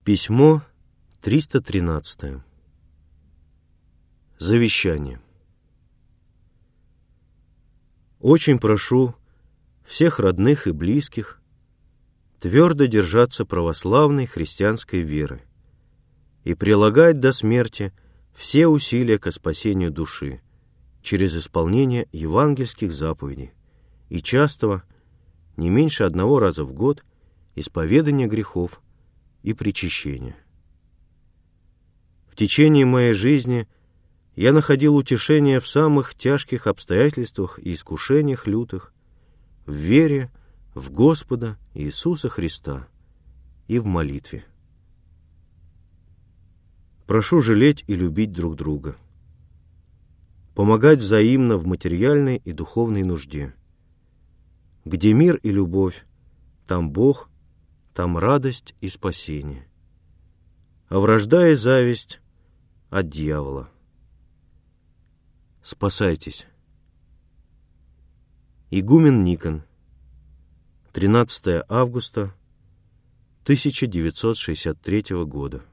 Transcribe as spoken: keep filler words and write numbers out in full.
Письмо триста тринадцатое. Завещание. Очень прошу всех родных и близких твердо держаться православной христианской веры и прилагать до смерти все усилия ко спасению души через исполнение евангельских заповедей и частого, не меньше одного раза в год, исповедания грехов и причащения. В течение моей жизни я находил утешение в самых тяжких обстоятельствах и искушениях лютых, в вере в Господа Иисуса Христа и в молитве. Прошу жалеть и любить друг друга, помогать взаимно в материальной и духовной нужде. Где мир и любовь, там Бог, там радость и спасение. А вражда и зависть от дьявола. Спасайтесь. Игумен Никон. тринадцатое августа тысяча девятьсот шестьдесят третьего года.